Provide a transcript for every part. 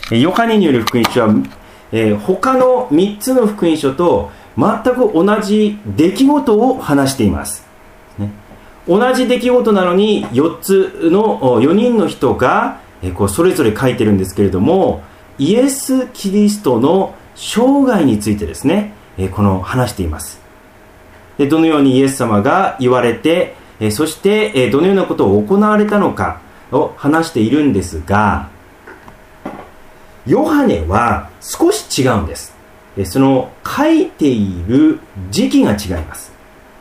ヨハネによる福音書は、他の3つの福音書と全く同じ出来事を話しています、ね、同じ出来事なのに4人の人がそれぞれ書いてるんですけれども、イエス・キリストの生涯についてですね、話しています。でどのようにイエス様が言われて、そしてどのようなことを行われたのかを話しているんですが、ヨハネは少し違うんです。その書いている時期が違います。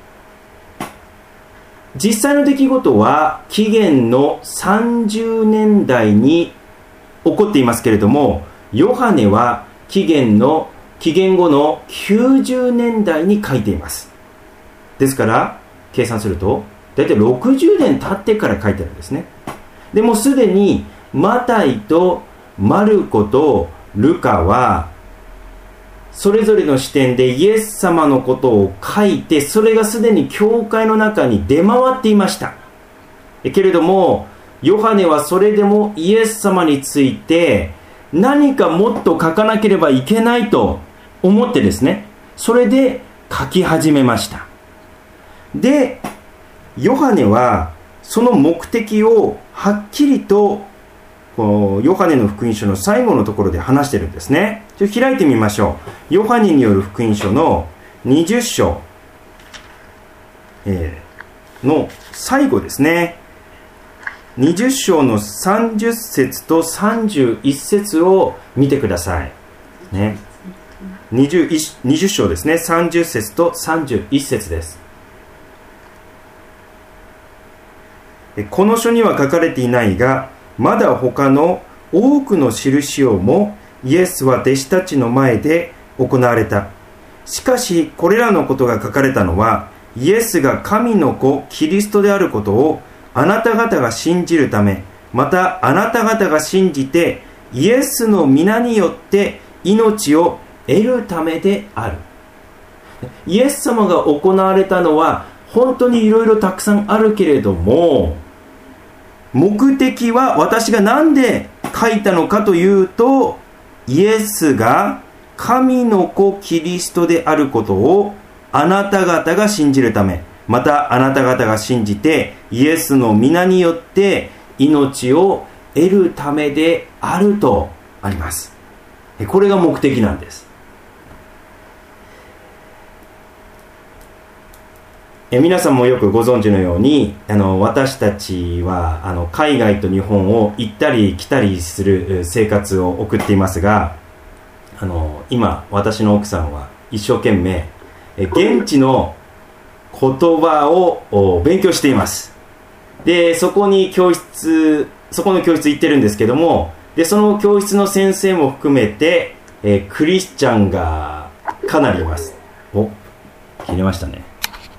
実際の出来事は紀元の30年代に起こっていますけれども、ヨハネは紀元後の90年代に書いています。ですから計算するとだいたい60年経ってから書いてあるんですね。でもすでにマタイとマルコとルカはそれぞれの視点でイエス様のことを書いて、それがすでに教会の中に出回っていました。けれどもヨハネはそれでもイエス様について何かもっと書かなければいけないと思ってですね、それで書き始めました。でヨハネはその目的をはっきりとヨハネの福音書の最後のところで話してるんですね。開いてみましょう。ヨハネによる福音書の20章、の最後ですね。20章の30節と31節を見てください、ね、20章ですね。30節と31節です。この書には書かれていないが、まだ他の多くの印をもイエスは弟子たちの前で行われた。しかしこれらのことが書かれたのは、イエスが神の子キリストであることをあなた方が信じるため、またあなた方が信じてイエスの皆によって命を得るためである。イエス様が行われたのは本当にいろいろたくさんあるけれども、目的は私が何で書いたのかというと、イエスが神の子キリストであることをあなた方が信じるため、またあなた方が信じてイエスの皆によって命を得るためであるとあります。これが目的なんです。皆さんもよくご存知のように、私たちは海外と日本を行ったり来たりする生活を送っていますが、今私の奥さんは一生懸命現地の言葉を勉強しています。でそこの教室行ってるんですけども、でその教室の先生も含めて、クリスチャンがかなりいます。切れましたね。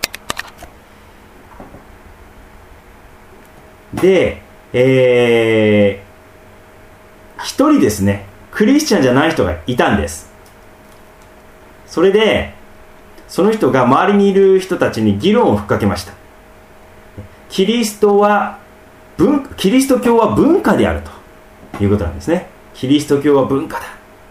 で、一人ですね、クリスチャンじゃない人がいたんです。それでその人が周りにいる人たちに議論をふっかけました。キリスト教は文化であるということなんですね。キリスト教は文化だ。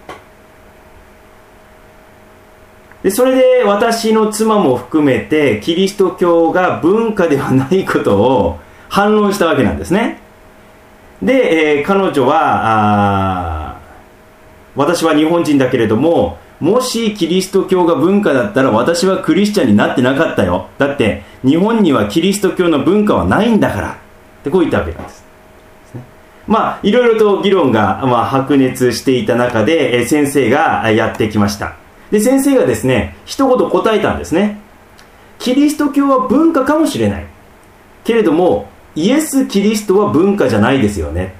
でそれで私の妻も含めてキリスト教が文化ではないことを反論したわけなんですね。で、彼女は私は日本人だけれども、もしキリスト教が文化だったら私はクリスチャンになってなかったよ。だって日本にはキリスト教の文化はないんだからってこう言ったわけなんです。いろいろと議論が、白熱していた中で、先生がやってきました。で先生がですね、一言答えたんですね。キリスト教は文化かもしれないけれども、イエス・キリストは文化じゃないですよね。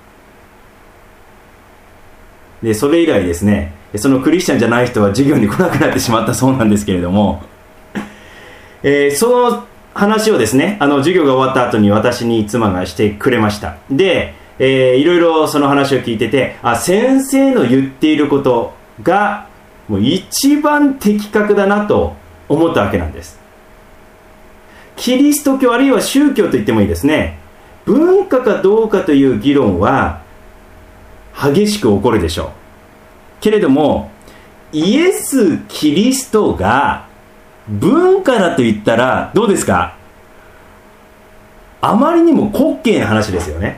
でそれ以来ですね、そのクリスチャンじゃない人は授業に来なくなってしまったそうなんですけれども、その話をですね、授業が終わった後に私に妻がしてくれました。で、いろいろその話を聞いてて、先生の言っていることがもう一番的確だなと思ったわけなんです。キリスト教あるいは宗教と言ってもいいですね、文化かどうかという議論は激しく起こるでしょう。けれどもイエス・キリストが文化だと言ったらどうですか？あまりにも滑稽な話ですよね。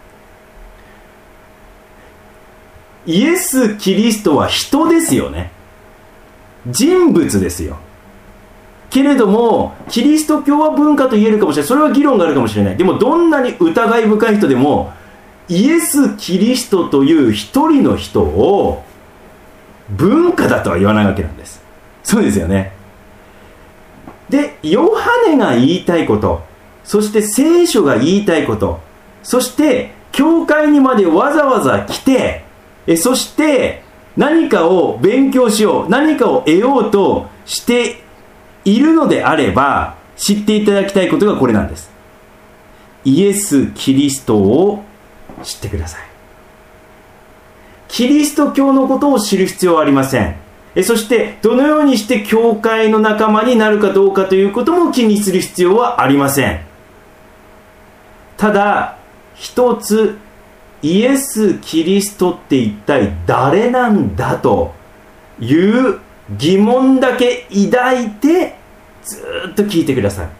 イエス・キリストは人ですよね。人物ですよ。けれどもキリスト教は文化と言えるかもしれない。それは議論があるかもしれない。でもどんなに疑い深い人でもイエス・キリストという一人の人を文化だとは言わないわけなんです。そうですよね。で、ヨハネが言いたいこと、そして聖書が言いたいこと、そして教会にまでわざわざ来て、そして何かを勉強しよう、何かを得ようとしているのであれば、知っていただきたいことがこれなんです。イエス・キリストを知ってください。キリスト教のことを知る必要はありません。そしてどのようにして教会の仲間になるかどうかということも気にする必要はありません。ただ一つ、イエス・キリストって一体誰なんだという疑問だけ抱いてずっと聞いてください。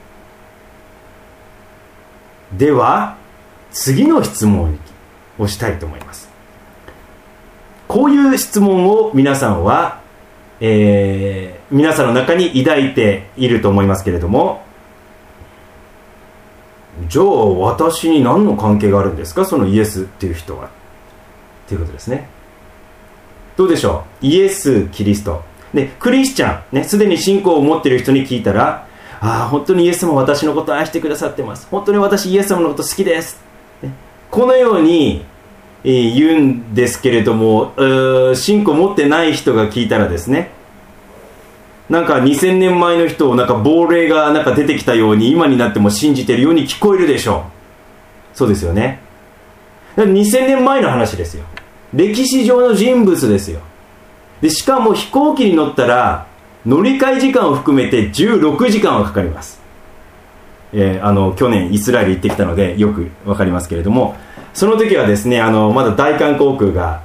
では次の質問をしたいと思います。こういう質問を皆さんは、皆さんの中に抱いていると思いますけれども、じゃあ私に何の関係があるんですか、そのイエスっていう人はということですね。どうでしょう。イエス・キリストで、クリスチャンね、すでに信仰を持っている人に聞いたら、本当にイエス様私のことを愛してくださってます、本当に私イエス様のこと好きです、ね、このように言うんですけれども、信仰を持ってない人が聞いたらですね、なんか2000年前の人をなんか亡霊がなんか出てきたように今になっても信じているように聞こえるでしょう。そうですよね。2000年前の話ですよ。歴史上の人物ですよ。でしかも飛行機に乗ったら乗り換え時間を含めて16時間はかかります。去年イスラエル行ってきたのでよくわかりますけれども、その時はですね、まだ大韓航空が、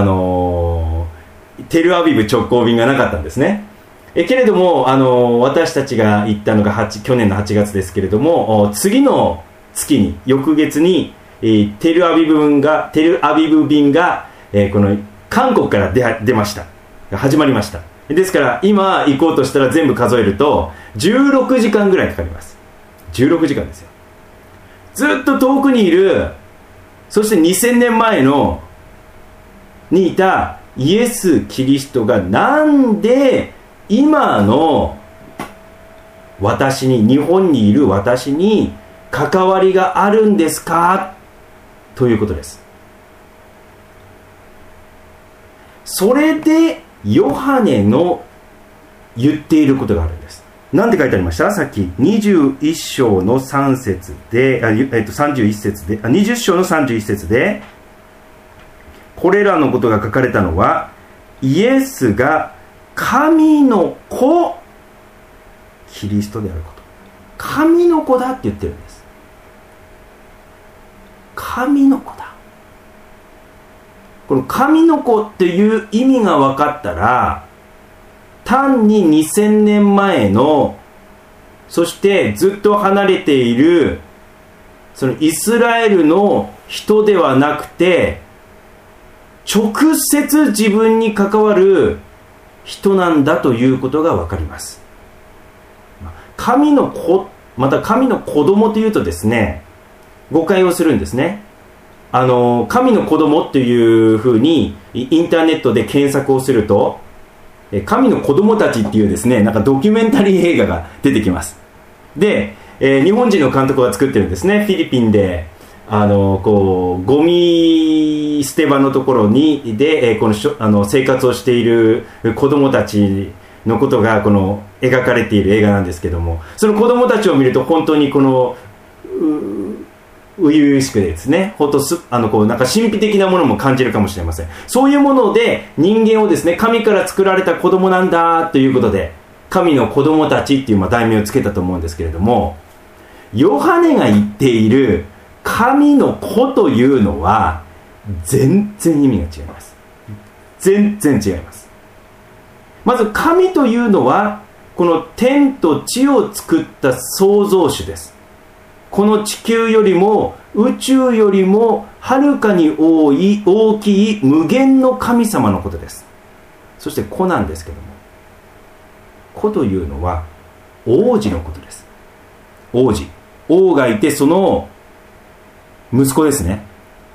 テルアビブ直行便がなかったんですね。けれども私たちが行ったのが去年の8月ですけれども、次の月に翌月にテルアビブ便が、この韓国から出ました。始まりました。ですから今行こうとしたら全部数えると16時間ぐらいかかります。16時間ですよ。ずっと遠くにいる、そして2000年前にいたイエス・キリストがなんで今の私に、日本にいる私に関わりがあるんですかということです。それでヨハネの言っていることがあるんです。何て書いてありました？さっき21章の3節で、31節で、20章の31節で、これらのことが書かれたのは、イエスが神の子、キリストであること。神の子だって言ってるんです。神の子だ。この神の子っていう意味が分かったら、単に2000年前の、そしてずっと離れているそのイスラエルの人ではなくて、直接自分に関わる人なんだということが分かります。神の子、また神の子供というとですね、誤解をするんですね。神の子供っていうふうにインターネットで検索をすると、神の子供たちっていうですね、なんかドキュメンタリー映画が出てきます。で、日本人の監督が作ってるんですね。フィリピンでこうゴミ捨て場のところで、この生活をしている子供たちのことが描かれている映画なんですけども、その子供たちを見ると本当に初々しくですね、なんか神秘的なものも感じるかもしれません。そういうもので人間をですね、神から作られた子供なんだということで、神の子供たちっていう題名をつけたと思うんですけれども、ヨハネが言っている神の子というのは、 全然意味が違います。全然違います。まず神というのはこの天と地を作った創造主です。この地球よりも宇宙よりもはるかに大きい無限の神様のことです。そして子なんですけども、子というのは王子のことです。王がいてその息子ですね。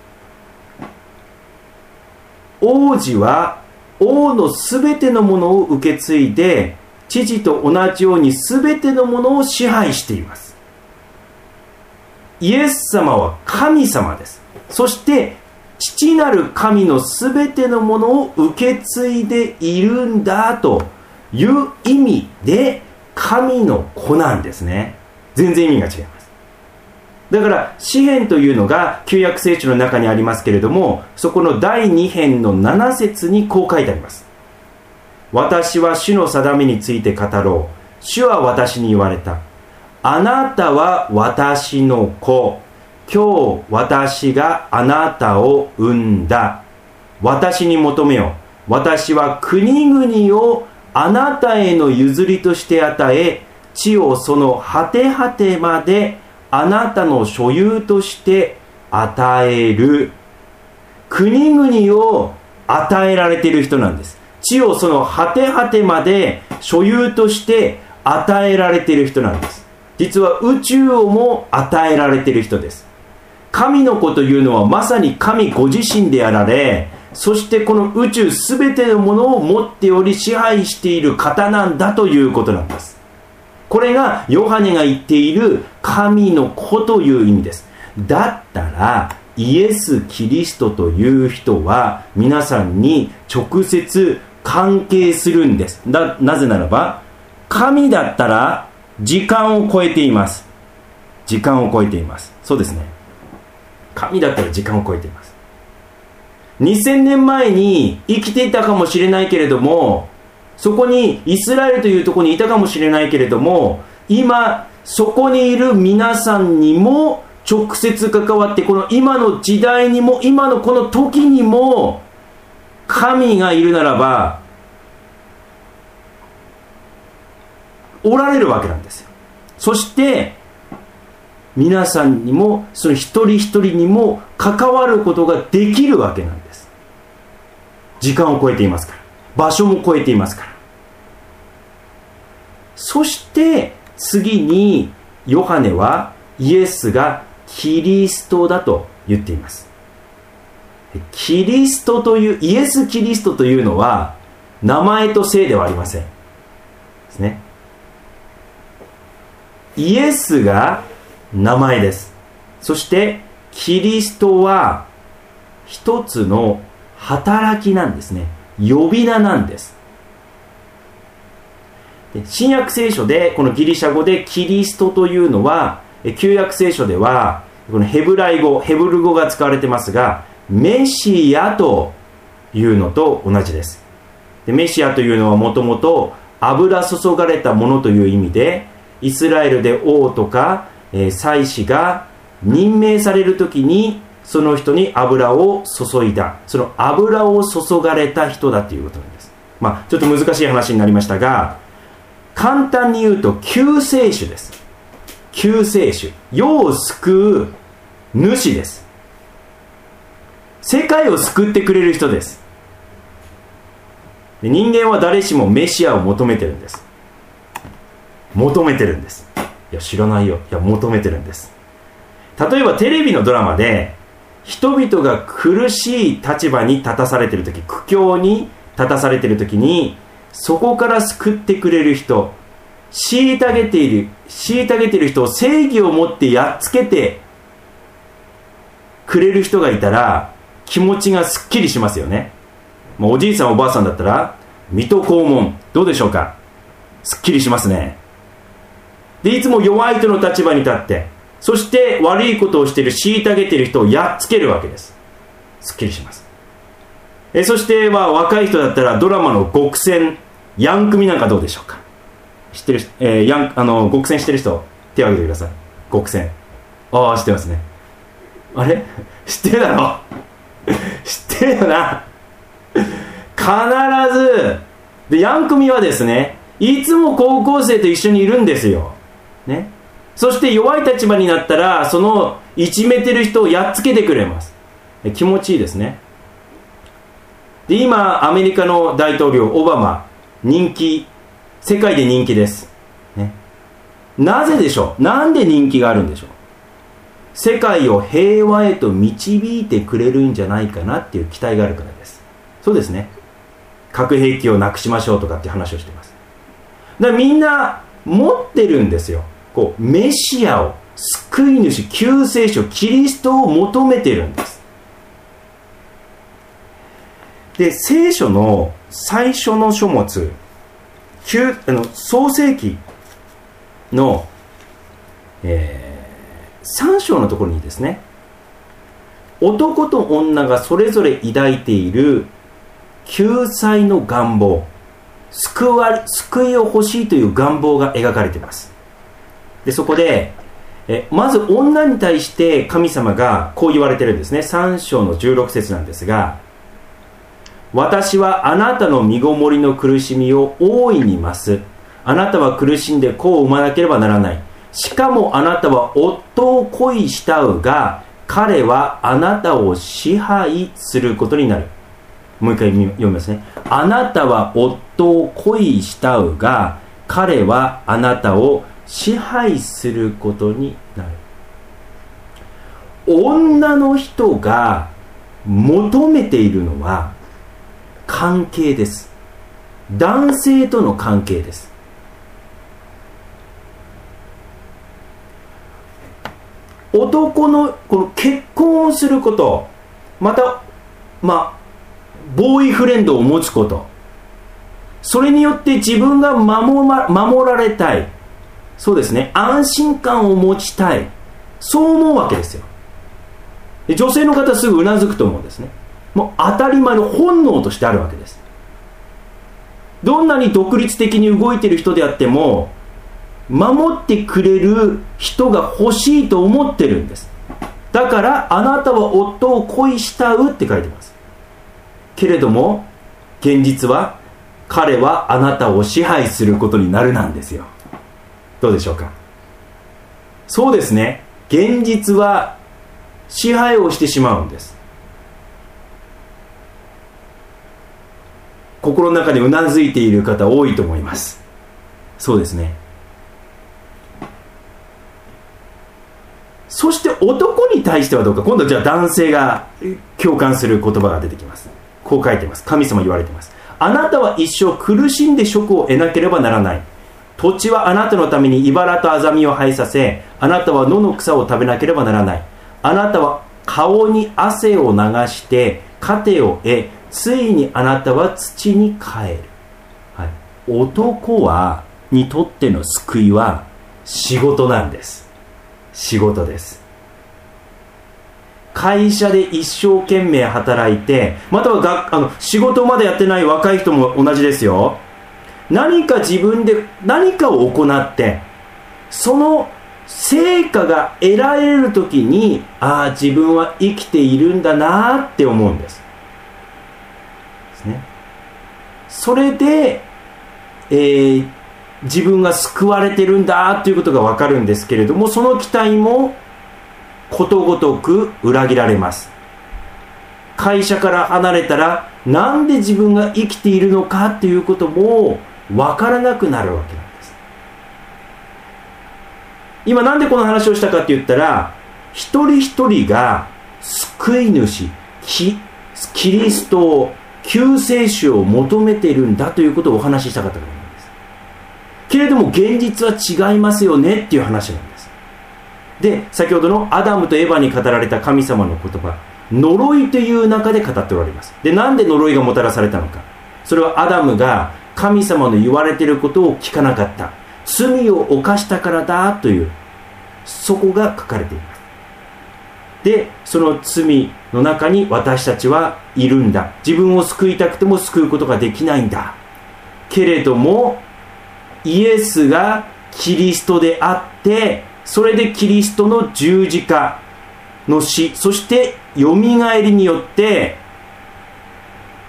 王子は王のすべてのものを受け継いで父と同じようにすべてのものを支配しています。イエス様は神様です。そして父なる神のすべてのものを受け継いでいるんだという意味で神の子なんですね。全然意味が違います。だから詩編というのが旧約聖書の中にありますけれども、そこの第2編の7節にこう書いてあります。私は主の定めについて語ろう。主は私に言われた。あなたは私の子。今日私があなたを産んだ。私に求めよ。私は国々をあなたへの譲りとして与え、地をその果て果てまであなたの所有として与える。国々を与えられている人なんです。地をその果て果てまで所有として与えられている人なんです。実は宇宙をも与えられている人です。神の子というのはまさに神ご自身であられ、そしてこの宇宙すべてのものを持っており支配している方なんだということなんです。これがヨハネが言っている神の子という意味です。だったらイエス・キリストという人は皆さんに直接関係するんです。なぜならば神だったら時間を超えています。時間を超えています。そうですね。神だったら時間を超えています。2000年前に生きていたかもしれないけれども、そこにイスラエルというところにいたかもしれないけれども、今そこにいる皆さんにも直接関わって、この今の時代にも今のこの時にも神がいるならばおられるわけなんですよ。そして皆さんにもその一人一人にも関わることができるわけなんです。時間を超えていますから、場所も超えていますから。そして次にヨハネはイエスがキリストだと言っています。キリストという、イエス・キリストというのは名前と姓ではありませんですね。イエスが名前です。そしてキリストは一つの働きなんですね。呼び名なんです。で、新約聖書でこのギリシャ語でキリストというのは、旧約聖書ではこのヘブル語が使われてますが、メシアというのと同じです。で、メシアというのはもともと油注がれたものという意味で、イスラエルで王とか祭司が任命されるときにその人に油を注いだ、その油を注がれた人だということなんです。ちょっと難しい話になりましたが、簡単に言うと救世主です。救世主、世を救う主です。世界を救ってくれる人です。で、人間は誰しもメシアを求めてるんです。求めてるんです。いや知らないよ。いや求めてるんです。例えばテレビのドラマで人々が苦しい立場に立たされているとき、苦境に立たされているときに、そこから救ってくれる人、虐げている人を正義を持ってやっつけてくれる人がいたら気持ちがすっきりしますよね。おじいさんおばあさんだったら水戸黄門どうでしょうか。すっきりしますね。で、いつも弱い人の立場に立って、そして悪いことをしている、虐げている人をやっつけるわけです。すっきりします。そして若い人だったらドラマの極戦、ヤン組なんかどうでしょうか。知ってる、極戦してる人手を挙げてください。極戦、知ってますね。あれ知ってるだろってるよな。必ず。で、ヤンクミはですね、いつも高校生と一緒にいるんですよ。ね。そして弱い立場になったら、そのいじめてる人をやっつけてくれます。気持ちいいですね。で、今、アメリカの大統領、オバマ、人気、世界で人気です。ね。なぜでしょう？なんで人気があるんでしょう？世界を平和へと導いてくれるんじゃないかなっていう期待があるからです。そうですね。核兵器をなくしましょうとかっていう話をしています。だからみんな持ってるんですよ。こうメシアを、救い主、救世主、キリストを求めてるんです。で、聖書の最初の書物、創世記の、3章のところにですね、男と女がそれぞれ抱いている救済の願望、救いを欲しいという願望が描かれています。で、そこでまず女に対して神様がこう言われているんですね。3章の16節なんですが、私はあなたの身ごもりの苦しみを大いに増す。あなたは苦しんで子を産まなければならない。しかもあなたは夫を恋したうが、彼はあなたを支配することになる。もう一回読みますね。あなたは夫を恋したうが、彼はあなたを支配することになる。女の人が求めているのは関係です。男性との関係です。男のこの結婚をすること、またボーイフレンドを持つこと、それによって自分が守られたい、そうですね、安心感を持ちたい、そう思うわけですよ。で、女性の方はすぐうなずくと思うんですね。もう当たり前の本能としてあるわけです。どんなに独立的に動いている人であっても、守ってくれる人が欲しいと思ってるんです。だからあなたは夫を恋したうって書いてます。けれども現実は彼はあなたを支配することになるなんですよ。どうでしょうか。そうですね、現実は支配をしてしまうんです。心の中でうなずいている方多いと思います。そうですね。そして男に対してはどうか。今度じゃあ男性が共感する言葉が出てきます。こう書いています。神様言われています。あなたは一生苦しんで職を得なければならない。土地はあなたのために茨とアザミを生えさせ、あなたは野の草を食べなければならない。あなたは顔に汗を流して糧を得、ついにあなたは土に帰る。はい、男にとっての救いは仕事なんです。仕事です。会社で一生懸命働いて、または仕事までやってない若い人も同じですよ。何か自分で何かを行って、その成果が得られるときに、自分は生きているんだなって思うんです。ですね。それで、自分が救われてるんだということが分かるんですけれども、その期待もことごとく裏切られます。会社から離れたら、なんで自分が生きているのかということも分からなくなるわけなんです。今なんでこの話をしたかって言ったら、一人一人が救い主、キリストを、救世主を求めているんだということをお話ししたかったからなんです。けれども現実は違いますよねっていう話なんです。で、先ほどのアダムとエヴァに語られた神様の言葉、呪いという中で語っておられます。で、なんで呪いがもたらされたのか。それはアダムが神様の言われていることを聞かなかった、罪を犯したからだという、そこが書かれています。で、その罪の中に私たちはいるんだ。自分を救いたくても救うことができないんだ。けれどもイエスがキリストであって、それでキリストの十字架の死、そしてよみがえりによって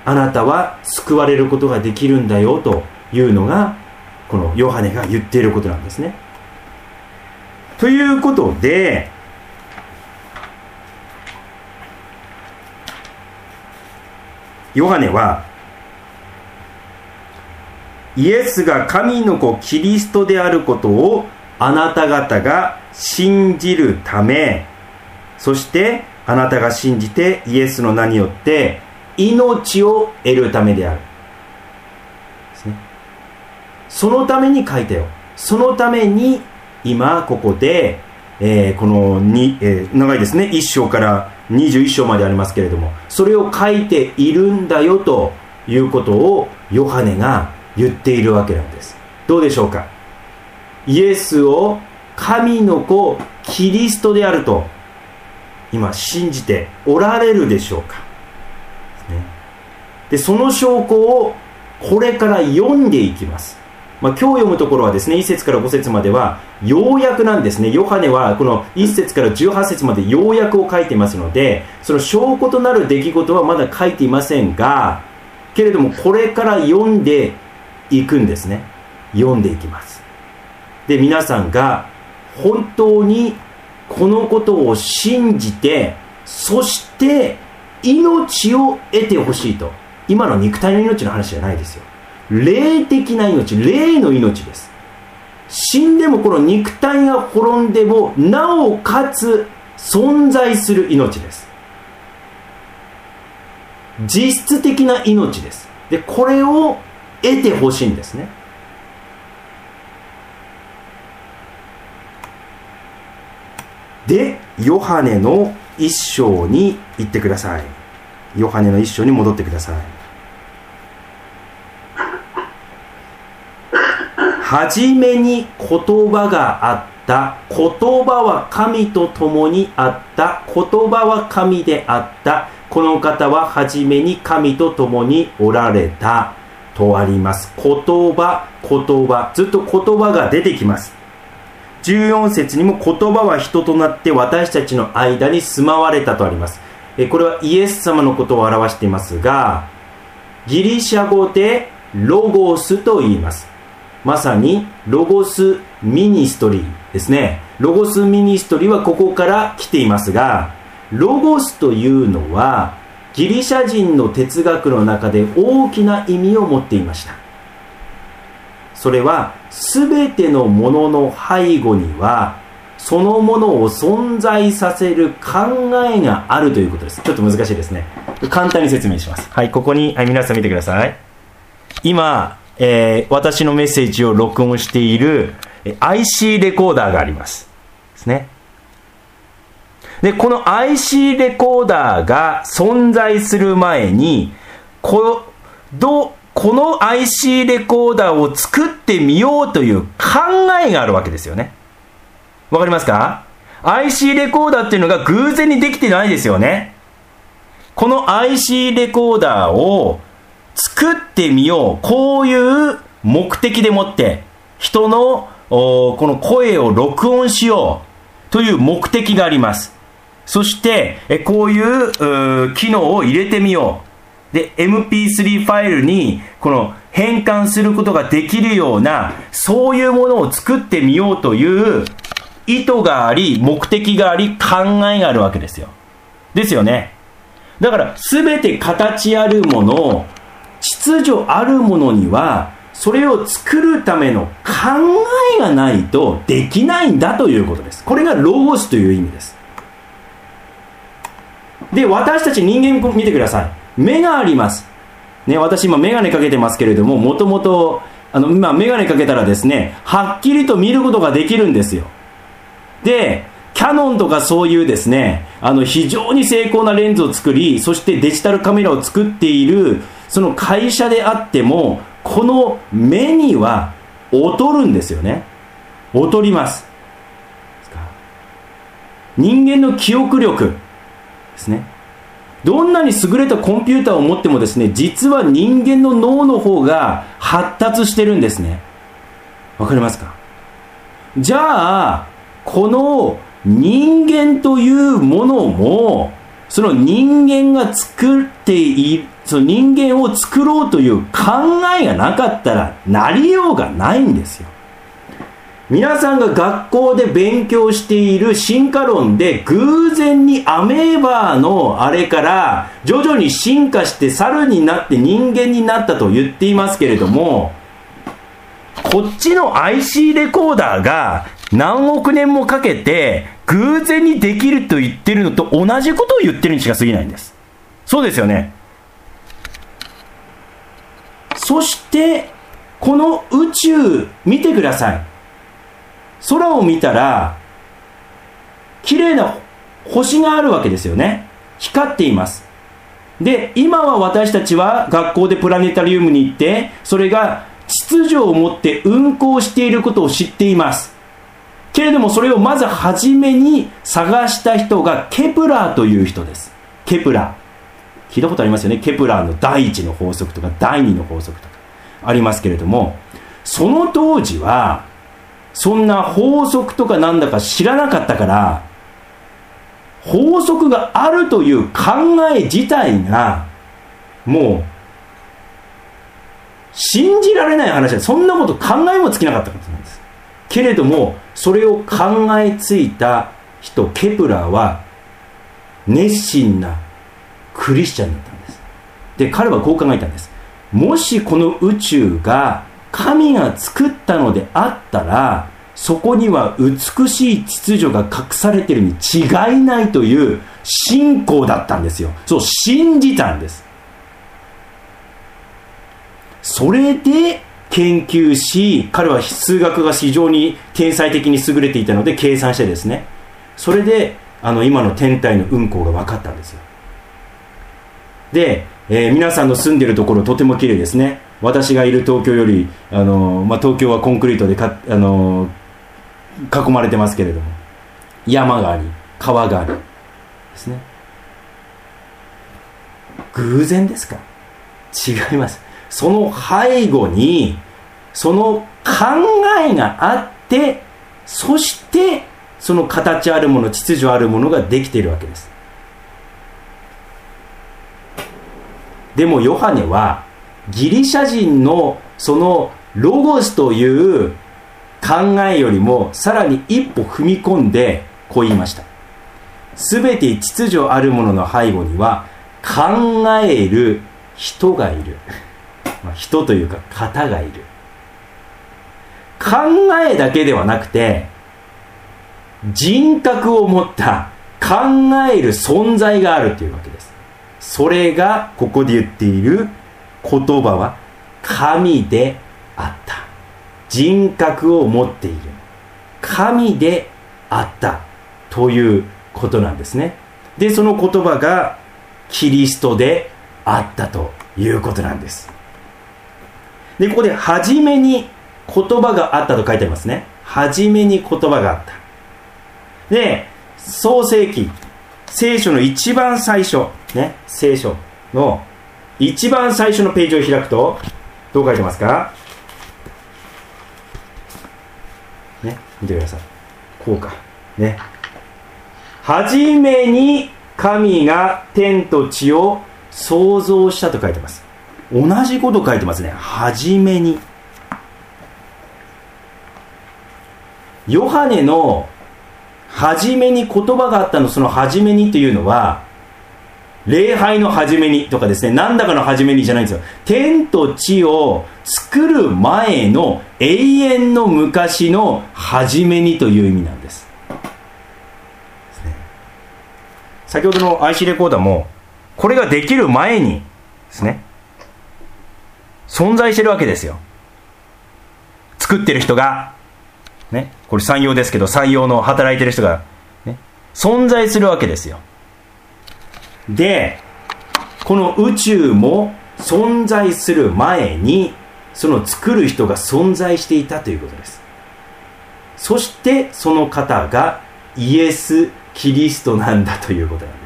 あなたは救われることができるんだよというのがこのヨハネが言っていることなんですね。ということで、ヨハネはイエスが神の子キリストであることをあなた方が信じるため、そしてあなたが信じてイエスの名によって命を得るためであるですね。そのために書いたよ。そのために今ここで、この長いですね、1章から21章までありますけれども、それを書いているんだよということをヨハネが言っているわけなんです。どうでしょうか。イエスを神の子キリストであると今信じておられるでしょうか。でその証拠をこれから読んでいきます。今日読むところはですね、1節から5節までは要約なんですね。ヨハネはこの1節から18節まで要約を書いていますので、その証拠となる出来事はまだ書いていませんが、けれどもこれから読んでいくんですね。読んでいきます。で、皆さんが本当にこのことを信じて、そして命を得てほしいと。今の肉体の命の話じゃないですよ。霊的な命、霊の命です。死んでもこの肉体が滅んでもなおかつ存在する命です。実質的な命です。で、これを得てほしいんですね。で、ヨハネの一章に行ってください。ヨハネの一章に戻ってください。はじめに言葉があった。言葉は神と共にあった。言葉は神であった。この方ははじめに神と共におられたとあります。言葉、言葉、ずっと言葉が出てきます。14節にも言葉は人となって私たちの間に住まわれたとあります。これはイエス様のことを表していますが、ギリシャ語でロゴスと言います。まさにロゴスミニストリーですね。ロゴスミニストリーはここから来ていますが、ロゴスというのはギリシャ人の哲学の中で大きな意味を持っていました。それは全てのものの背後にはそのものを存在させる考えがあるということです。ちょっと難しいですね。簡単に説明します。はい、ここに、皆さん見てください。今私のメッセージを録音している IC レコーダーがありますですね。で、この IC レコーダーが存在する前にこの IC レコーダーを作ってみようという考えがあるわけですよね。わかりますか？ IC レコーダーっていうのが偶然にできてないですよね。この IC レコーダーを作ってみよう、こういう目的でもって人のこの声を録音しようという目的があります。そしてこういう機能を入れてみよう。で MP3 ファイルにこの変換することができるような、そういうものを作ってみようという意図があり、目的があり、考えがあるわけですよ。ですよね。だから全て形あるもの、秩序あるものにはそれを作るための考えがないとできないんだということです。これがロゴスという意味です。で、私たち人間見てください。目があります、ね、私今メガネかけてますけれども、もともと今メガネかけたらですね、はっきりと見ることができるんですよ。で、キャノンとかそういうですね、非常に精巧なレンズを作り、そしてデジタルカメラを作っているその会社であっても、この目には劣るんですよね。劣ります。人間の記憶力ですね。どんなに優れたコンピューターを持ってもですね、実は人間の脳の方が発達してるんですね。わかりますか？じゃあこの人間というものも、その人間が作っていその人間を作ろうという考えがなかったらなりようがないんですよ。皆さんが学校で勉強している進化論で偶然にアメーバのあれから徐々に進化して猿になって人間になったと言っていますけれども、こっちの IC レコーダーが何億年もかけて偶然にできると言ってるのと同じことを言ってるにしか過ぎないんです。そうですよね。そしてこの宇宙見てください。空を見たら綺麗な星があるわけですよね。光っています。で、今は私たちは学校でプラネタリウムに行ってそれが秩序を持って運行していることを知っています。けれどもそれをまず初めに探した人がケプラーという人です。ケプラー聞いたことありますよね。ケプラーの第一の法則とか第二の法則とかありますけれども、その当時はそんな法則とかなんだか知らなかったから、法則があるという考え自体がもう信じられない話で、そんなこと考えもつきなかったことなんです。けれどもそれを考えついた人ケプラーは熱心なクリスチャンだったんです。で、彼はこう考えたんです。もしこの宇宙が神が作ったのであったら、そこには美しい秩序が隠されているに違いないという信仰だったんですよ。そう信じたんです。それで研究し、彼は数学が非常に天才的に優れていたので計算してですね、それで今の天体の運行が分かったんですよ。で、皆さんの住んでいるところとても綺麗ですね。私がいる東京より東京はコンクリートで囲まれてますけれども、山があり川がありですね。偶然ですか？違います。その背後にその考えがあって、そしてその形あるもの、秩序あるものができているわけです。でもヨハネはギリシャ人のそのロゴスという考えよりもさらに一歩踏み込んでこう言いました。すべて秩序あるものの背後には考える人がいる。人というか方がいる。考えだけではなくて人格を持った考える存在があるというわけです。それがここで言っている言葉は神であった。人格を持っている神であったということなんですね。で、その言葉がキリストであったということなんです。で、ここで初めに言葉があったと書いてありますね。初めに言葉があった。で、創世記、聖書の一番最初ね、聖書の一番最初のページを開くとどう書いてますかね、見てください。こうかね。はじめに神が天と地を創造したと書いてます。同じこと書いてますね。はじめに。ヨハネのはじめに言葉があったの、そのはじめにというのは礼拝のはじめにとかですね、なんだかのはじめにじゃないんですよ。天と地を作る前の永遠の昔のはじめにという意味なんです。先ほどの IC レコーダーもこれができる前にですね、存在してるわけですよ。作ってる人がね、これ産業ですけど、産業の働いてる人が、ね、存在するわけですよ。で、この宇宙も存在する前にその作る人が存在していたということです。そしてその方がイエス・キリストなんだということなんです。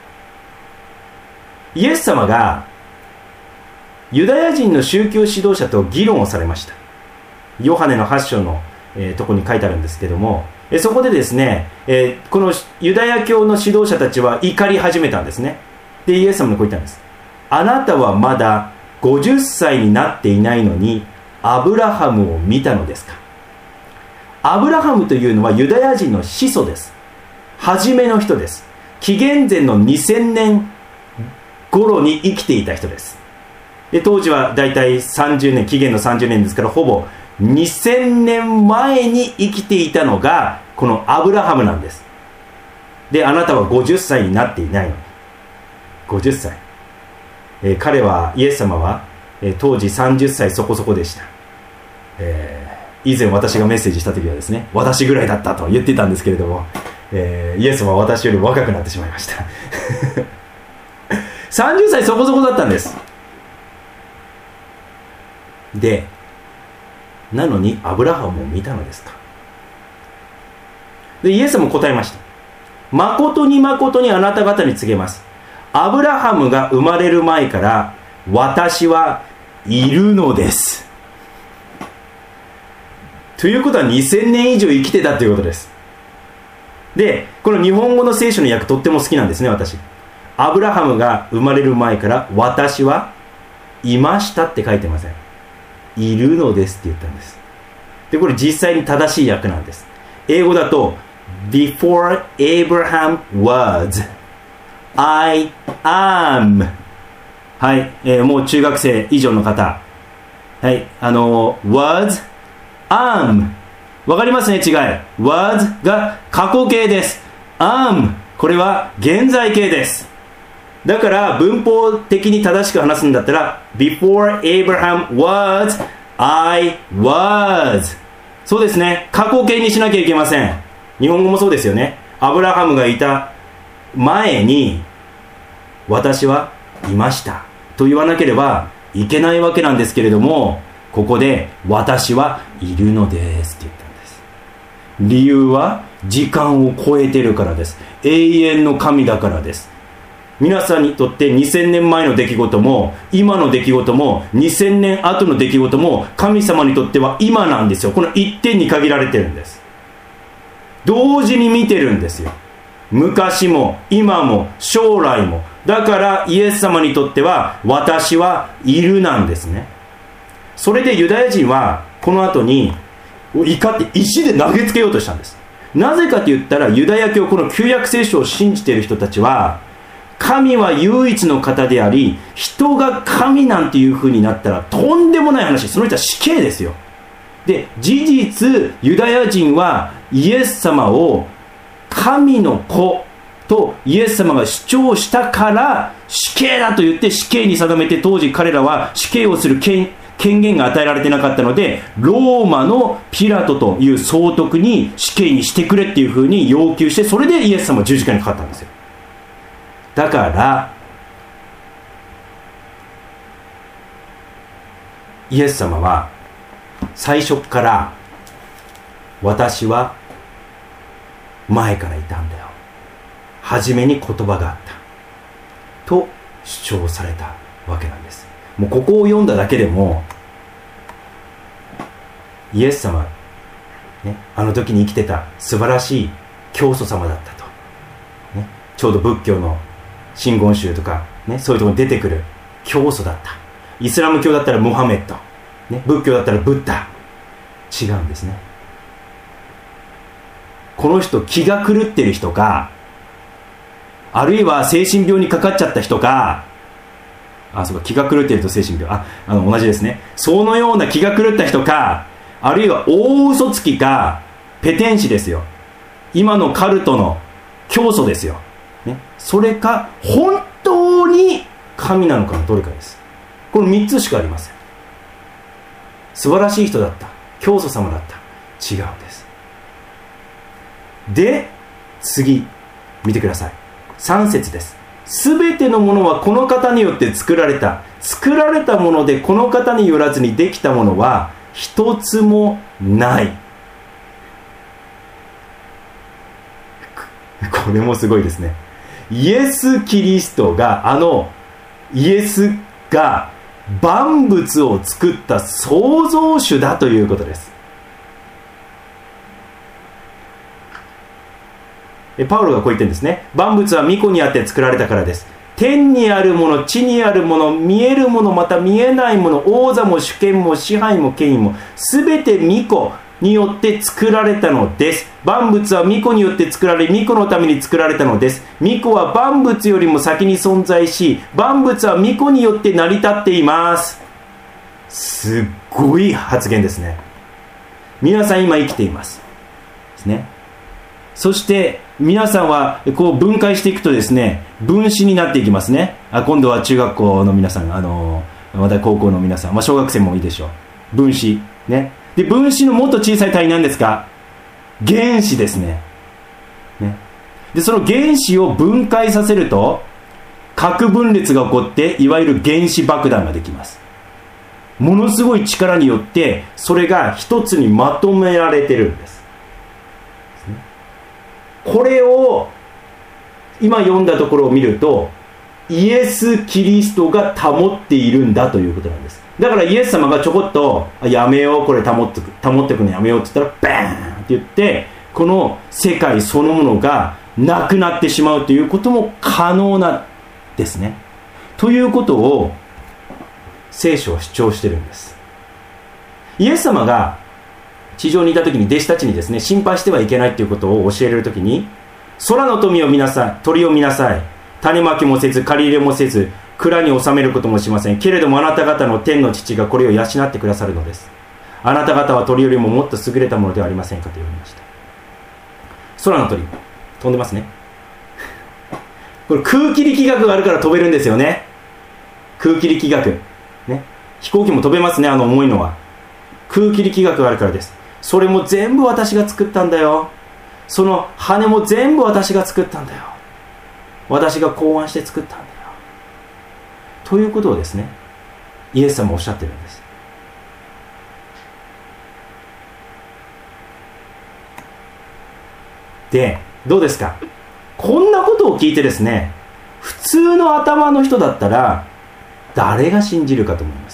イエス様がユダヤ人の宗教指導者と議論をされました。ヨハネの8章の、とこに書いてあるんですけども、そこでですね、このユダヤ教の指導者たちは怒り始めたんですね。で、イエス様にこう言ったんです。 あなたはまだ50歳になっていないのにアブラハムを見たのですか。アブラハムというのはユダヤ人の始祖です。初めの人です。紀元前の2000年頃に生きていた人です。で当時はだいたい30年、紀元の30年ですから、ほぼ2000年前に生きていたのがこのアブラハムなんです。であなたは50歳になっていないのに。50歳、彼は、イエス様は、当時30歳そこそこでした。以前私がメッセージした時はですね、私ぐらいだったと言ってたんですけれども、イエス様は私より若くなってしまいました30歳そこそこだったんです。でなのにアブラハムを見たのですか。でイエス様も答えました。誠に誠にあなた方に告げます。アブラハムが生まれる前から私はいるのです。ということは2000年以上生きてたということです。でこの日本語の聖書の訳とっても好きなんですね。私アブラハムが生まれる前から私はいましたって書いてません。いるのですって言ったんです。でこれ実際に正しい訳なんです。英語だと Before Abraham was I am。 はい、もう中学生以上の方、はい、was am わかりますね。違い was が過去形です。 am これは現在形です。だから文法的に正しく話すんだったら Before Abraham was I was。 そうですね、過去形にしなきゃいけません。日本語もそうですよね。アブラハムがいた前に私はいましたと言わなければいけないわけなんですけれども、ここで私はいるのですって言ったんです。理由は時間を超えてるからです。永遠の神だからです。皆さんにとって2000年前の出来事も今の出来事も2000年後の出来事も神様にとっては今なんですよ。この一点に限られてるんです。同時に見てるんですよ。昔も今も将来も。だからイエス様にとっては私はいるなんですね。それでユダヤ人はこの後に怒って石で投げつけようとしたんです。なぜかと言ったらユダヤ教、この旧約聖書を信じている人たちは神は唯一の方であり人が神なんていう風になったらとんでもない話。その人は死刑ですよ。で事実ユダヤ人はイエス様を神の子とイエス様が主張したから死刑だと言って死刑に定めて、当時彼らは死刑をする権限が与えられてなかったのでローマのピラトという総督に死刑にしてくれっていう風に要求して、それでイエス様は十字架にかかったんですよ。だからイエス様は最初から私は前からいたんだよ、初めに言葉があったと主張されたわけなんです。もうここを読んだだけでもイエス様、ね、あの時に生きてた素晴らしい教祖様だったと、ね、ちょうど仏教の真言宗とか、ね、そういうところに出てくる教祖だった。イスラム教だったらムハメッド、ね、仏教だったらブッダ。違うんですね。この人気が狂ってる人か、あるいは精神病にかかっちゃった人か、そうか、気が狂ってると精神病、同じですね。そのような気が狂った人か、あるいは大嘘つきか、ペテン師ですよ。今のカルトの教祖ですよ、ね、それか本当に神なのかのどれかです。この3つしかありません。素晴らしい人だった、教祖様だった、違うんです。で次見てください。3節です。すべてのものはこの方によって作られた。作られたものでこの方によらずにできたものは一つもない。これもすごいですね。イエス・キリストが、イエスが万物を作った創造主だということです。パウロがこう言ってるんですね。万物は御子にあって作られたからです。 天にあるもの、地にあるもの、見えるもの、また見えないもの、王座も主権も支配も権威も、すべて御子によって作られたのです。万物は御子によって作られ、御子のために作られたのです。御子は万物よりも先に存在し、万物は御子によって成り立っています。すっごい発言ですね。皆さん今生きていますですね。そして皆さんはこう分解していくとですね、分子になっていきますね。今度は中学校の皆さん、また高校の皆さん、小学生もいいでしょう。分子ね。で、分子のもっと小さい単位なんですか？原子ですね。で、その原子を分解させると核分裂が起こって、いわゆる原子爆弾ができます。ものすごい力によってそれが一つにまとめられてるんです。これを今読んだところを見ると、イエス・キリストが保っているんだということなんです。だからイエス様がちょこっとやめよう、これ保ってくのやめようって言ったらバーンって言って、この世界そのものがなくなってしまうということも可能なんですね。ということを聖書は主張してるんです。イエス様が地上にいた時に弟子たちにですね、心配してはいけないということを教える時に、空の富を見なさい、鳥を見なさい、種まきもせず借り入れもせず蔵に収めることもしません。けれどもあなた方の天の父がこれを養ってくださるのです。あなた方は鳥よりももっと優れたものではありませんかと言われました。空の鳥飛んでますね。これ空気力学があるから飛べるんですよね。空気力学ね、飛行機も飛べますね。重いのは空気力学があるからです。それも全部私が作ったんだよ。その羽も全部私が作ったんだよ。私が考案して作ったんだよということをですね、イエス様おっしゃってるんです。で、どうですか？こんなことを聞いてですね、普通の頭の人だったら誰が信じるかと思います。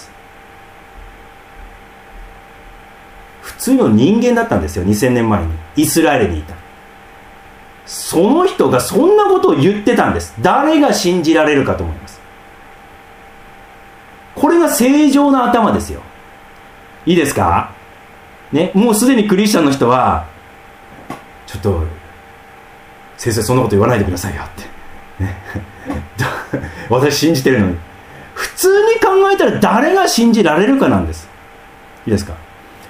普通の人間だったんですよ。2000年前にイスラエルにいたその人がそんなことを言ってたんです。誰が信じられるかと思います。これが正常な頭ですよ。いいですかね。もうすでにクリスチャンの人はちょっと先生そんなこと言わないでくださいよって、ね、私信じてるのに。普通に考えたら誰が信じられるかなんです。いいですか。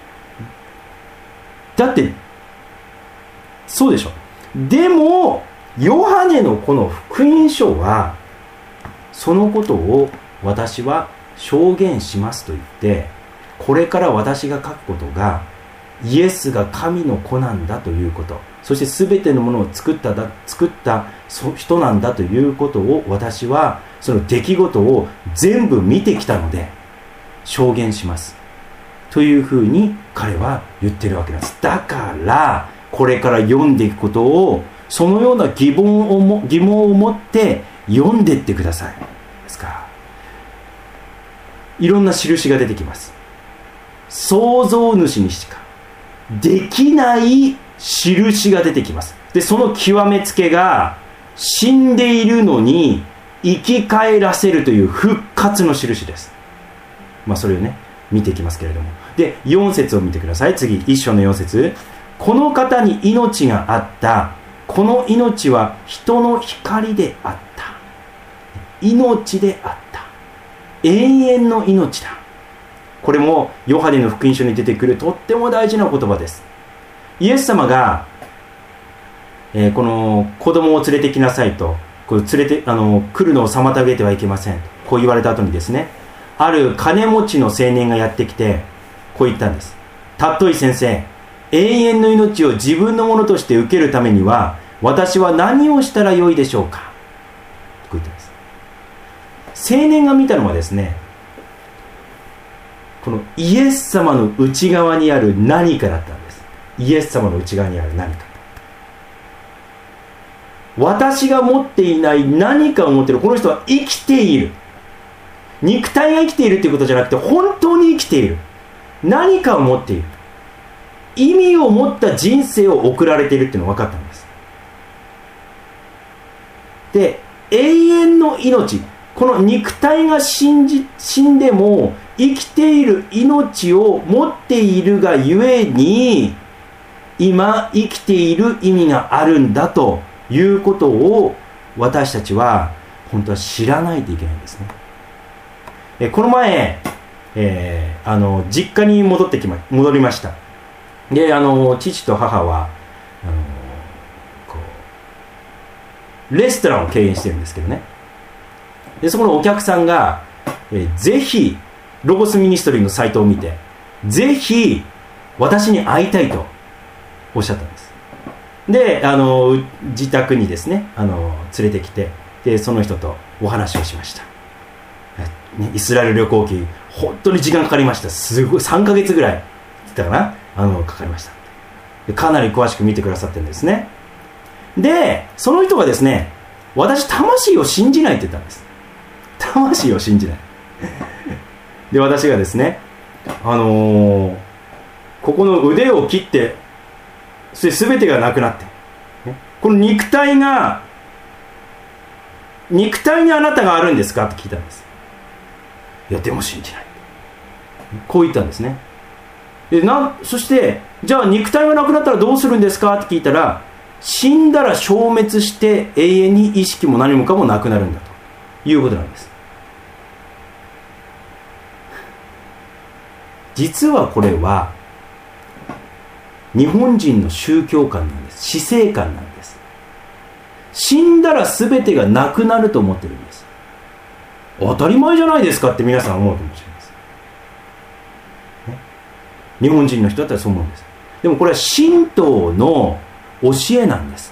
だってそうでしょ。でもヨハネのこの福音書はそのことを私は証言しますと言って、これから私が書くことがイエスが神の子なんだということ、そして全てのものを作った人なんだということを、私はその出来事を全部見てきたので証言しますというふうに彼は言ってるわけなんです。だからこれから読んでいくことを、そのような疑問を持って読んでいってください。ですからいろんな印が出てきます。創造主にしかできない印が出てきます。でその極めつけが、死んでいるのに生き返らせるという復活の印です。それをね見ていきますけれども、で4節を見てください。次1章の4節、この方に命があった。この命は人の光であった。命であった。永遠の命だ。これもヨハネの福音書に出てくるとっても大事な言葉です。イエス様が、この子供を連れてきなさいと、来るのを妨げてはいけませんとこう言われた後にですね、ある金持ちの青年がやってきてこう言ったんです。たっとい先生、永遠の命を自分のものとして受けるためには私は何をしたらよいでしょうか。こう言ったんです。青年が見たのはですね、このイエス様の内側にある何かだったんです。イエス様の内側にある何か、私が持っていない何かを持っている。この人は生きている。肉体が生きているということじゃなくて、本当に生きている。何かを持っている。意味を持った人生を送られているっていうのが分かったんです。で、永遠の命、この肉体が死んでも生きている命を持っているがゆえに、今生きている意味があるんだということを私たちは本当は知らないといけないんですね。この前、実家に戻りました。で、父と母はレストランを経営してるんですけどね。で、そこのお客さんが、ぜひロゴスミニストリーのサイトを見て、ぜひ私に会いたいとおっしゃったんです。で、自宅にですね、連れてきて、でその人とお話をしました。イスラエル旅行記、本当に時間かかりました。すごい、3ヶ月ぐらいだかな、かかりました。でかなり詳しく見てくださってるんですね。で、その人がですね、私魂を信じないって言ったんです。魂を信じない。で、私がですね、ここの腕を切って、そして全てがなくなって、この肉体にあなたがあるんですかって聞いたんです。いや、でも信じない。こう言ったんですね。で、そして、じゃあ肉体がなくなったらどうするんですかって聞いたら、死んだら消滅して永遠に意識も何もかもなくなるんだということなんです。実はこれは日本人の宗教観なんです。死生観なんです。死んだら全てがなくなると思ってるんです。当たり前じゃないですかって皆さん思うかもしれないです、ね、日本人の人だったらそう思うんです。でもこれは神道の教えなんです。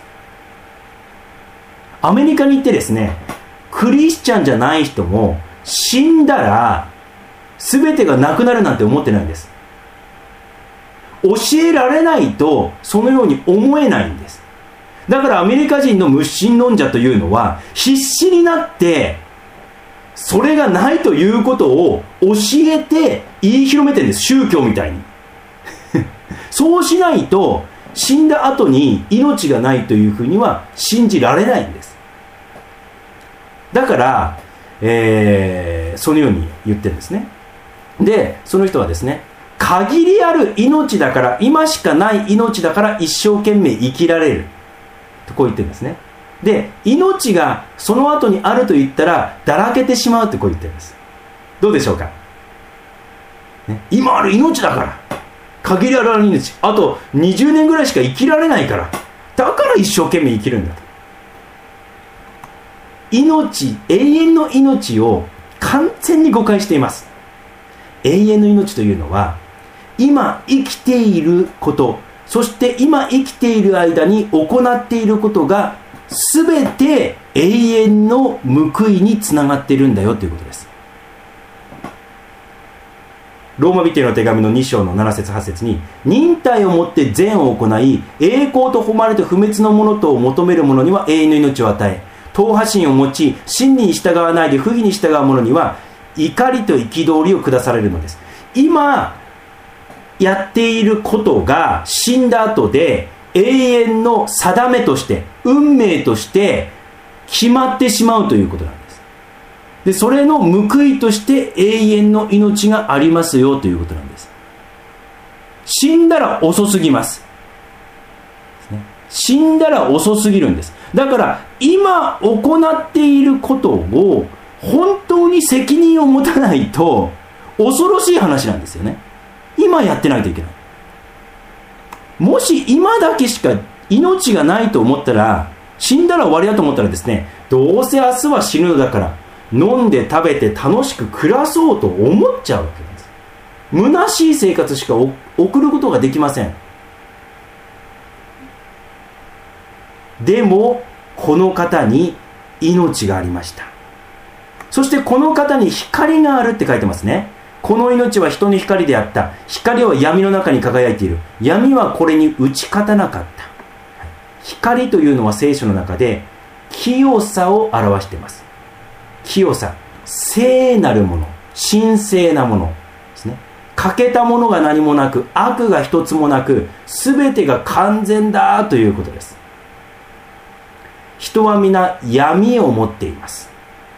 アメリカに行ってですね、クリスチャンじゃない人も死んだら全てがなくなるなんて思ってないんです。教えられないとそのように思えないんです。だからアメリカ人の無神論者というのは必死になってそれがないということを教えて言い広めてるんです。宗教みたいにそうしないと死んだ後に命がないというふうには信じられないんです。だから、そのように言ってるんですね。で、その人はですね、限りある命だから、今しかない命だから一生懸命生きられるとこう言ってるんですね。で、命がその後にあると言ったらだらけてしまうってこう言ってるんです。どうでしょうか、ね、今ある命だから、限りある命、あと20年ぐらいしか生きられないから、だから一生懸命生きるんだと。命、永遠の命を完全に誤解しています。永遠の命というのは今生きていること、そして今生きている間に行っていることが全て永遠の報いにつながっているんだよということです。ローマ人への手紙の2章の7節8節に、忍耐をもって善を行い、栄光と誉れと不滅のものとを求める者には永遠の命を与え、党派心を持ち真理に従わないで不義に従う者には怒りと憤りを下されるのです。今やっていることが死んだ後で永遠の定めとして運命として決まってしまうということなんです。で、それの報いとして永遠の命がありますよということなんです。死んだら遅すぎます。死んだら遅すぎるんです。だから今行っていることを本当に責任を持たないと恐ろしい話なんですよね。今やってないといけない。もし今だけしか命がないと思ったら、死んだら終わりだと思ったらですね、どうせ明日は死ぬのだから飲んで食べて楽しく暮らそうと思っちゃうわけです。虚しい生活しか送ることができません。でもこの方に命がありました。そしてこの方に光があるって書いてますね。この命は人の光であった。光は闇の中に輝いている。闇はこれに打ち勝たなかった。光というのは聖書の中で清さを表しています。清さ、聖なるもの、神聖なものですね。欠けたものが何もなく、悪が一つもなく、全てが完全だということです。人は皆闇を持っています。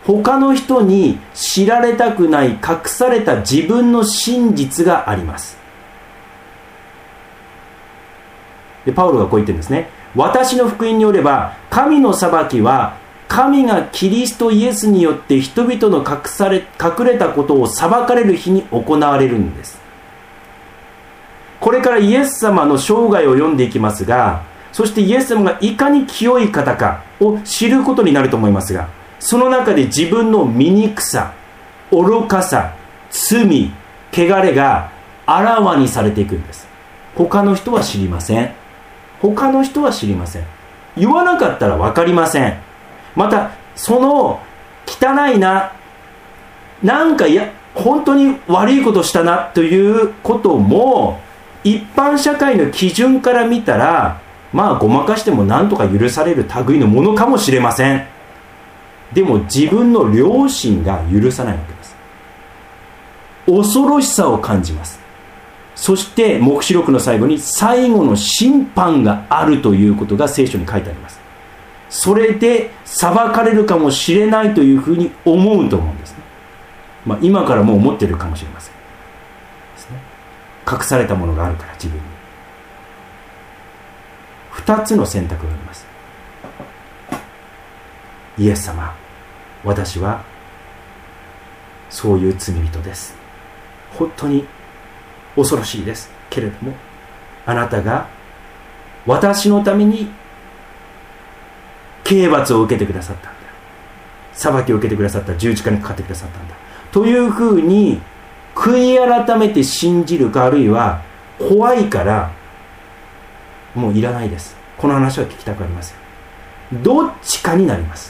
他の人に知られたくない隠された自分の真実があります。でパウロがこう言ってるんですね。私の福音によれば、神の裁きは神がキリストイエスによって人々の隠れたことを裁かれる日に行われるんです。これからイエス様の生涯を読んでいきますが、そしてイエス様がいかに清い方かを知ることになると思いますが、その中で自分の醜さ、愚かさ、罪、汚れがあらわにされていくんです。他の人は知りません。他の人は知りません。言わなかったら分かりません。またその汚いな、なんか本当に悪いことしたなということも一般社会の基準から見たら、まあごまかしても何とか許される類のものかもしれません。でも自分の良心が許さないわけです。恐ろしさを感じます。そして黙示録の最後に最後の審判があるということが聖書に書いてあります。それで裁かれるかもしれないというふうに思うと思うんですね。まあ今からもう思ってるかもしれませんですね。隠されたものがあるから自分に。2つの選択があります。イエス様、私はそういう罪人です。本当に恐ろしいですけれども、あなたが私のために刑罰を受けてくださったんだ、裁きを受けてくださった、十字架にかかってくださったんだというふうに悔い改めて信じるか、あるいは怖いからもういらないです、この話は聞きたくありません。どっちかになります。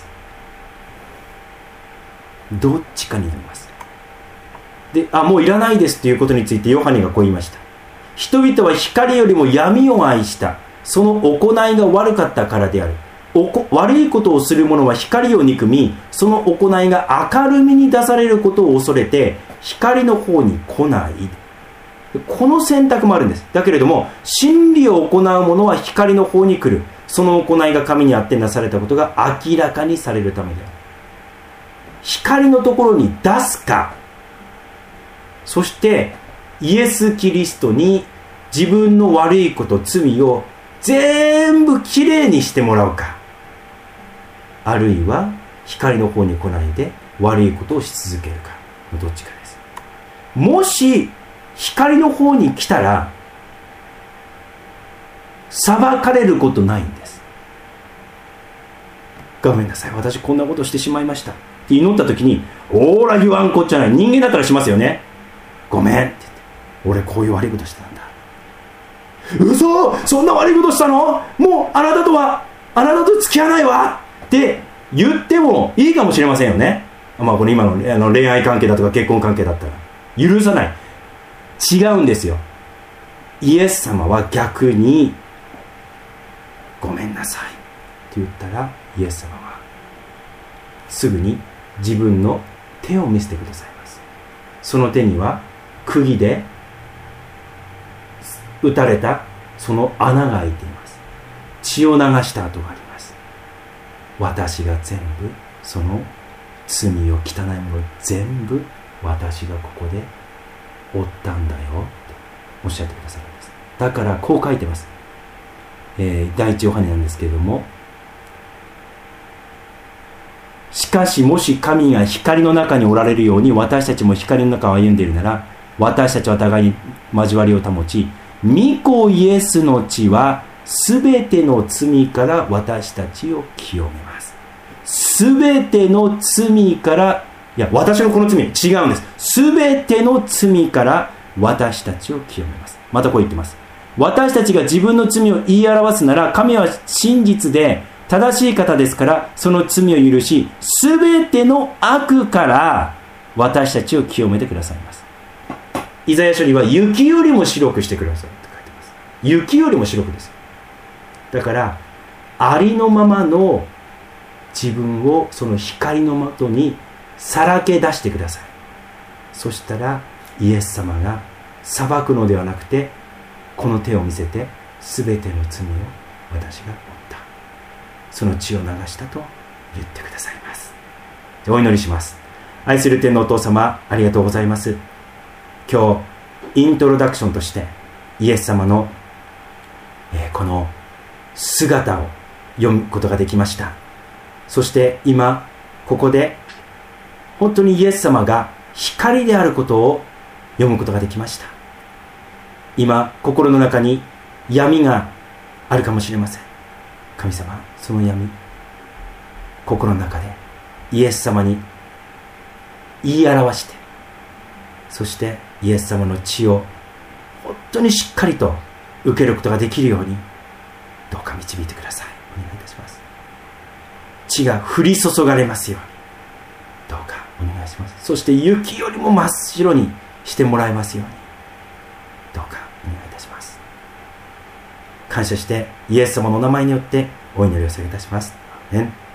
どっちかになります。で、もういらないですということについてヨハネがこう言いました。人々は光よりも闇を愛した。その行いが悪かったからである。悪いことをする者は光を憎み、その行いが明るみに出されることを恐れて光の方に来ない。この選択もあるんです。だけれども真理を行う者は光の方に来る。その行いが神にあってなされたことが明らかにされるためである。光のところに出すか、そしてイエス・キリストに自分の悪いこと、罪を全部きれいにしてもらうか、あるいは光の方に来ないで悪いことをし続けるかのどっちかです。もし光の方に来たら裁かれることないんです。ごめんなさい、私こんなことしてしまいましたって祈った時に、オーラ言わんこっちゃない。人間だったらしますよね。ごめんって言って、俺こういう悪いことしてたんだ。嘘、そんな悪いことしたの？もうあなたと付き合わないわって言ってもいいかもしれませんよね。まあこの今の恋愛関係だとか結婚関係だったら許さない。違うんですよ。イエス様は逆にごめんなさいって言ったら、イエス様はすぐに自分の手を見せてくださいます。その手には釘で打たれたその穴が開いています。血を流した跡があります。私が全部その罪を、汚いものを全部私がここで負ったんだよっておっしゃってくださるんです。だからこう書いてます。第一ヨハネなんですけれども、しかしもし神が光の中におられるように私たちも光の中を歩んでいるなら、私たちは互いに交わりを保ち、御子イエスの血はすべての罪から私たちを清めます。すべての罪から、いや私のこの罪違うんです。すべての罪から私たちを清めます。またこう言ってます。私たちが自分の罪を言い表すなら、神は真実で正しい方ですから、その罪を許し、すべての悪から私たちを清めてくださいます。イザヤ書には雪よりも白くしてくださいって書いてます。雪よりも白くです。だからありのままの自分をその光のもとにさらけ出してください。そしたらイエス様が裁くのではなくて、この手を見せてすべての罪を私が負った、その血を流したと言ってくださいます。 お祈りします。愛する天のお父様、ありがとうございます。今日イントロダクションとしてイエス様の、この姿を読むことができました。そして今ここで本当にイエス様が光であることを読むことができました。今心の中に闇があるかもしれません。神様、その闇、心の中でイエス様に言い表して、そしてイエス様の血を本当にしっかりと受けることができるように、どうか導いてください。お願いいたします。血が降り注がれますように、どうかお願いします。そして雪よりも真っ白にしてもらえますように、どうかお願いいたします。感謝してイエス様のお名前によってお祈りを捧げいたします。アーメン。